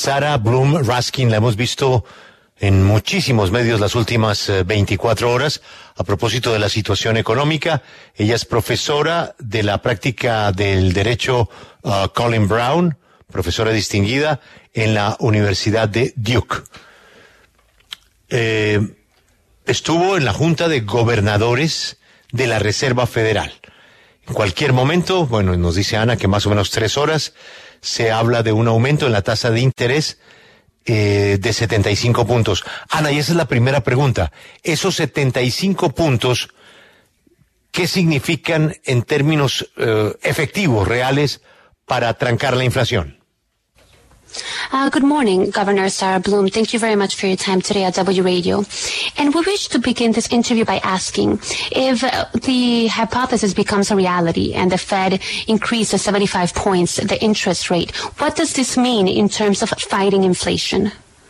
Sarah Bloom Raskin la hemos visto en muchísimos medios las últimas 24 horas a propósito de la situación económica. Ella es profesora de la práctica del derecho Colin Brown, profesora distinguida en la Universidad de Duke. Estuvo en la Junta de Gobernadores de la Reserva Federal. En cualquier momento, bueno, nos dice Ana que más o menos 3 horas, se habla de un aumento en la tasa de interés de 75 puntos. Ana, y esa es la primera pregunta. Esos 75 puntos, ¿qué significan en términos efectivos, reales, para trancar la inflación? Good morning, Governor Sarah Bloom. Thank you very much for your time today at W Radio. And we wish to begin this interview by asking if the hypothesis becomes a reality and the Fed increases 75 points the interest rate, what does this mean in terms of fighting inflation?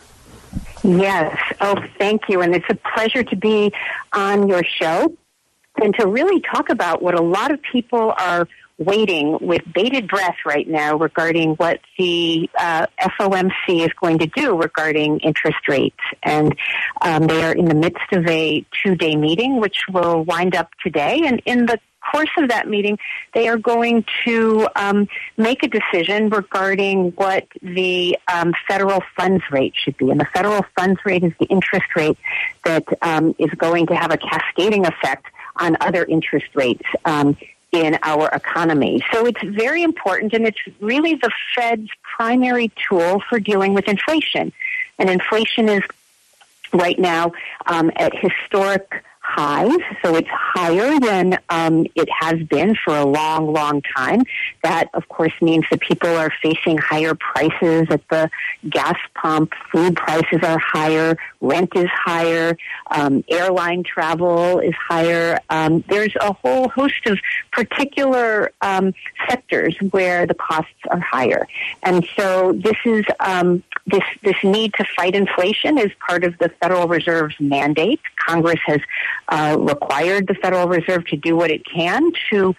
Yes. Oh, thank you. And it's a pleasure to be on your show and to really talk about what a lot of people are waiting with bated breath right now regarding what the FOMC is going to do regarding interest rates. And they are in the midst of a 2-day meeting, which will wind up today. And in the course of that meeting, they are going to make a decision regarding what the federal funds rate should be. And the federal funds rate is the interest rate that is going to have a cascading effect on other interest rates in our economy. So it's very important, and it's really the Fed's primary tool for dealing with inflation. And inflation is right now at historic highs, so it's higher than it has been for a long, long time. That, of course, means that people are facing higher prices at the gas pump, food prices are higher, rent is higher, airline travel is higher. There's a whole host of particular sectors where the costs are higher. And so this is this need to fight inflation is part of the Federal Reserve's mandate. Congress has required the Federal Reserve to do what it can to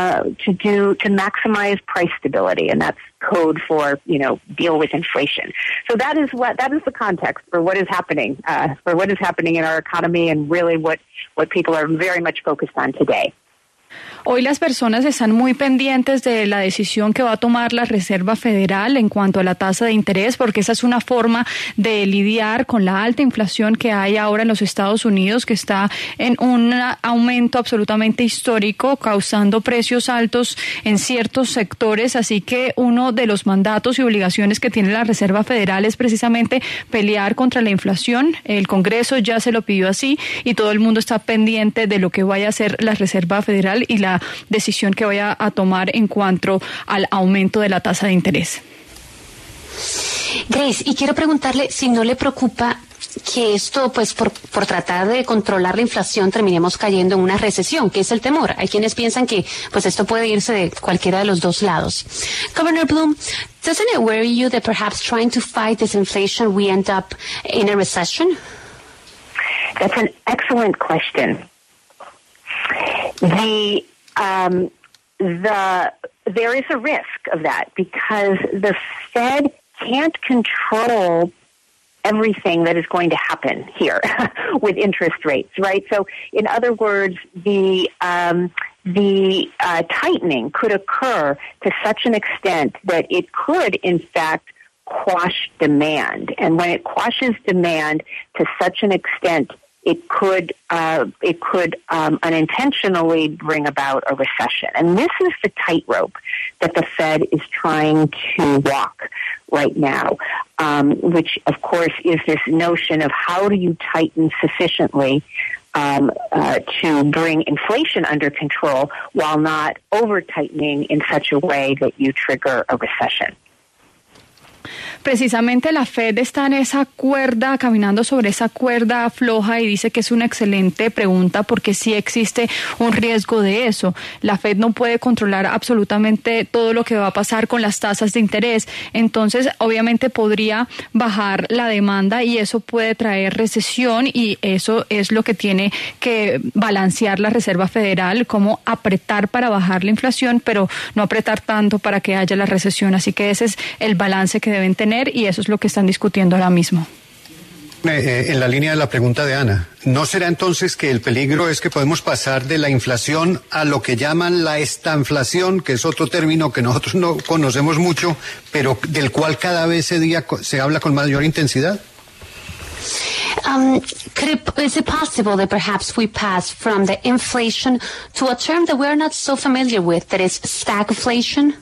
maximize price stability, and that's code for deal with inflation. So that is the context for what is happening in our economy, and really what people are very much focused on today. Hoy las personas están muy pendientes de la decisión que va a tomar la Reserva Federal en cuanto a la tasa de interés, porque esa es una forma de lidiar con la alta inflación que hay ahora en los Estados Unidos, que está en un aumento absolutamente histórico, causando precios altos en ciertos sectores. Así que uno de los mandatos y obligaciones que tiene la Reserva Federal es precisamente pelear contra la inflación. El Congreso ya se lo pidió así y todo el mundo está pendiente de lo que vaya a hacer la Reserva Federal y la decisión que vaya a tomar en cuanto al aumento de la tasa de interés. Grace, y quiero preguntarle si no le preocupa que esto, pues por tratar de controlar la inflación, terminemos cayendo en una recesión, que es el temor. Hay quienes piensan que pues esto puede irse de cualquiera de los dos lados. Governor Bloom, doesn't it worry you that perhaps trying to fight this inflation we end up in a recession? That's an excellent question. There is a risk of that because the Fed can't control everything that is going to happen here with interest rates, right? So, in other words, the tightening could occur to such an extent that it could, in fact, quash demand. And when it quashes demand to such an extent, it could unintentionally bring about a recession. And this is the tightrope that the Fed is trying to walk right now, which, of course, is this notion of how do you tighten sufficiently to bring inflation under control while not over-tightening in such a way that you trigger a recession. Precisamente la Fed está en esa cuerda, caminando sobre esa cuerda floja, y dice que es una excelente pregunta porque sí existe un riesgo de eso. La Fed no puede controlar absolutamente todo lo que va a pasar con las tasas de interés. Entonces, obviamente podría bajar la demanda y eso puede traer recesión, y eso es lo que tiene que balancear la Reserva Federal, como apretar para bajar la inflación, pero no apretar tanto para que haya la recesión. Así que ese es el balance que deben tener mantener, y eso es lo que están discutiendo ahora mismo. En la línea de la pregunta de Ana, ¿no será entonces que el peligro es que podemos pasar de la inflación a lo que llaman la estanflación, que es otro término que nosotros no conocemos mucho, pero del cual cada vez se habla con mayor intensidad? Is it possible that perhaps we pass from the inflation to a term that we're not so familiar with, that is stagflation?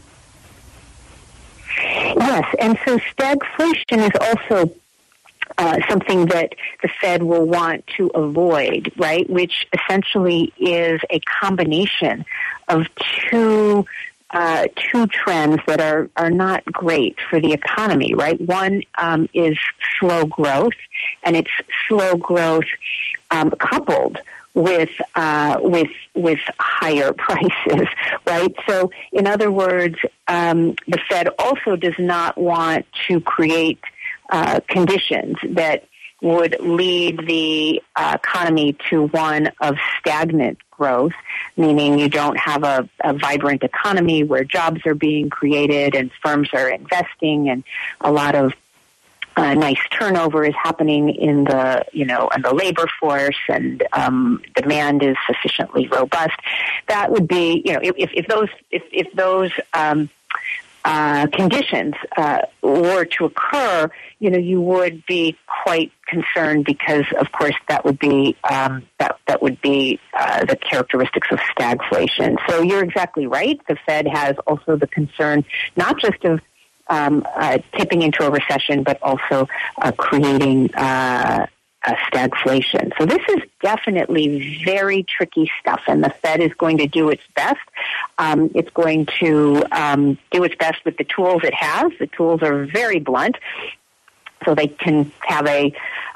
Yes, and so stagflation is also something that the Fed will want to avoid, right? Which essentially is a combination of two trends that are not great for the economy, right? One is slow growth, and it's slow growth coupled with higher prices, right? So, in other words, the Fed also does not want to create conditions that would lead the economy to one of stagnant growth, meaning you don't have a vibrant economy where jobs are being created and firms are investing and a lot of nice turnover is happening in the labor force, and demand is sufficiently robust. That would be, if those conditions were to occur, you would be quite concerned, because, of course, that would be the characteristics of stagflation. So you're exactly right. The Fed has also the concern not just of tipping into a recession, but also creating a stagflation. So this is definitely very tricky stuff, and the Fed is going to do its best. It's going to do its best with the tools it has. The tools are very blunt, so they can have a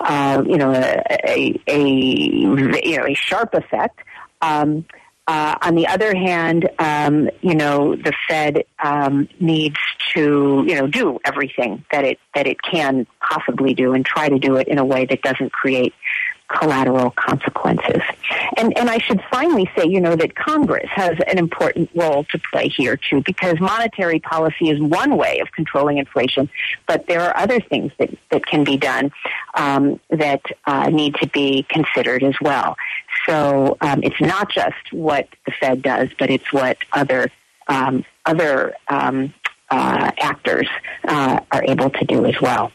sharp effect. On the other hand, the Fed needs to, do everything that it can possibly do, and try to do it in a way that doesn't create collateral consequences. And I should finally say, that Congress has an important role to play here too, because monetary policy is one way of controlling inflation, but there are other things that can be done that need to be considered as well. So it's not just what the Fed does, but it's what other actors are able to do as well.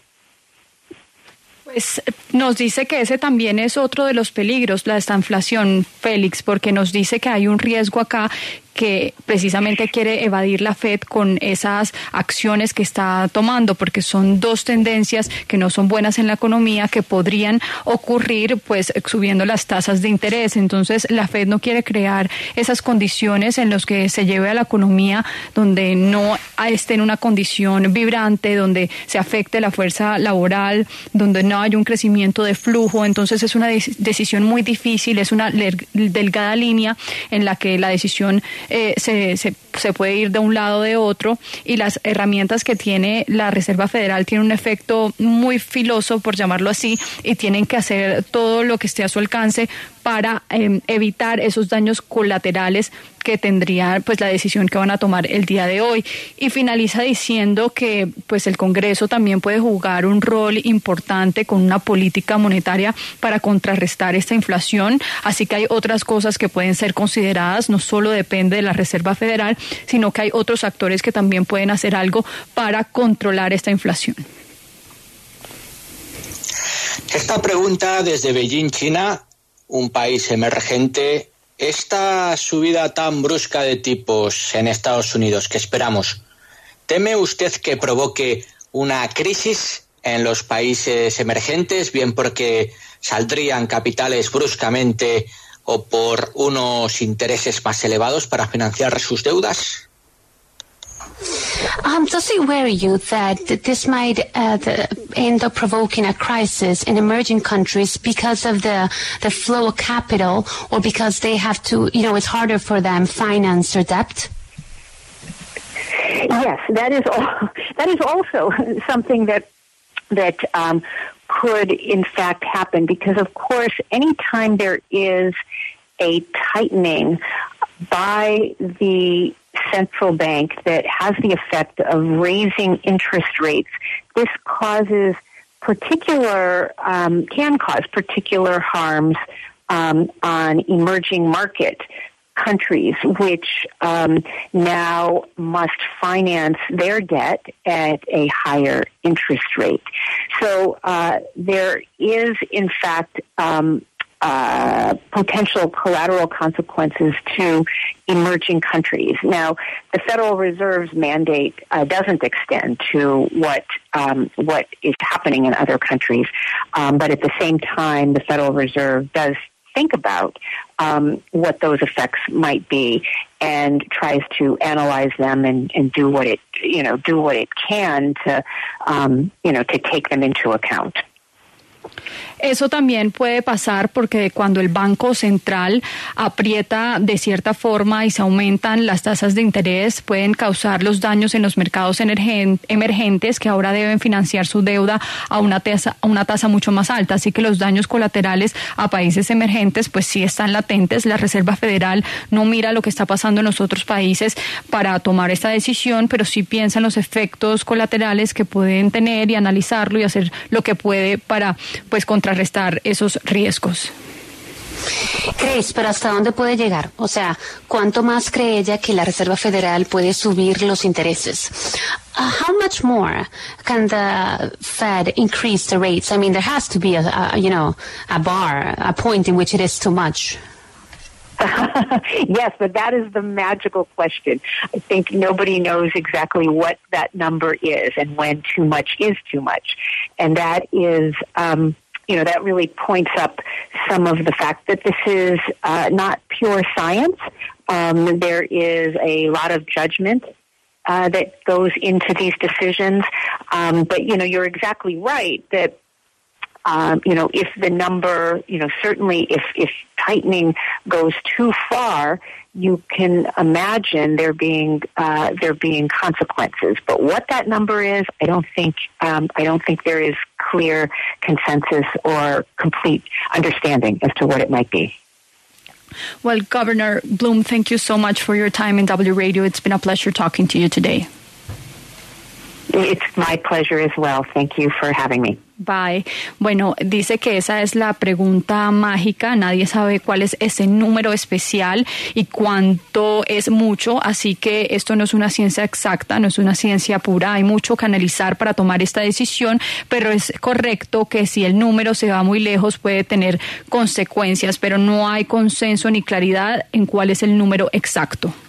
Pues nos dice que ese también es otro de los peligros, la estanflación, Félix, porque nos dice que hay un riesgo acá que precisamente quiere evadir la Fed con esas acciones que está tomando, porque son dos tendencias que no son buenas en la economía, que podrían ocurrir pues subiendo las tasas de interés. Entonces la Fed no quiere crear esas condiciones en las que se lleve a la economía donde no esté en una condición vibrante, donde se afecte la fuerza laboral, donde no hay un crecimiento de flujo. Entonces es una decisión muy difícil, es una delgada línea en la que la decisión se puede ir de un lado o de otro, y las herramientas que tiene la Reserva Federal tienen un efecto muy filoso, por llamarlo así, y tienen que hacer todo lo que esté a su alcance para evitar esos daños colaterales que tendría pues la decisión que van a tomar el día de hoy. Y finaliza diciendo que pues el Congreso también puede jugar un rol importante con una política monetaria para contrarrestar esta inflación, así que hay otras cosas que pueden ser consideradas, no solo depende de la Reserva Federal, sino que hay otros actores que también pueden hacer algo para controlar esta inflación. Esta pregunta desde Beijing, China, un país emergente. Esta subida tan brusca de tipos en Estados Unidos que esperamos, ¿teme usted que provoque una crisis en los países emergentes, bien porque saldrían capitales bruscamente o por unos intereses más elevados para financiar sus deudas? Does it worry you that this might end up provoking a crisis in emerging countries because of the flow of capital, or because they have to, it's harder for them finance their debt? Yes, that is also something that could in fact happen, because of course anytime there is a tightening by the central bank that has the effect of raising interest rates, this can cause particular harms on emerging market countries, which now must finance their debt at a higher interest rate. So there is, in fact, potential collateral consequences to emerging countries. Now, the Federal Reserve's mandate doesn't extend to what is happening in other countries, but at the same time, the Federal Reserve does think about what those effects might be and tries to analyze them and do what it can to take them into account. Eso también puede pasar porque cuando el Banco Central aprieta de cierta forma y se aumentan las tasas de interés, pueden causar los daños en los mercados emergentes que ahora deben financiar su deuda a una tasa mucho más alta. Así que los daños colaterales a países emergentes pues sí están latentes. La Reserva Federal no mira lo que está pasando en los otros países para tomar esta decisión, pero sí piensa en los efectos colaterales que pueden tener y analizarlo y hacer lo que puede para pues contrarrestar esos riesgos. Grace, pero ¿hasta dónde puede llegar? O sea, ¿cuánto más cree ella que la Reserva Federal puede subir los intereses? How much more can the Fed increase the rates? I mean, there has to be a point in which it is too much. Yes, but that is the magical question. I think nobody knows exactly what that number is and when too much is too much. And that is, that really points up some of the fact that this is not pure science. There is a lot of judgment that goes into these decisions. But, you're exactly right that if the number, certainly if tightening goes too far, you can imagine there being consequences. But what that number is, I don't think there is clear consensus or complete understanding as to what it might be. Well, Governor Bloom, thank you so much for your time in W Radio. It's been a pleasure talking to you today. It's my pleasure as well. Thank you for having me. Bye. Bueno, dice que esa es la pregunta mágica. Nadie sabe cuál es ese número especial y cuánto es mucho. Así que esto no es una ciencia exacta, no es una ciencia pura. Hay mucho que analizar para tomar esta decisión, pero es correcto que si el número se va muy lejos puede tener consecuencias, pero no hay consenso ni claridad en cuál es el número exacto.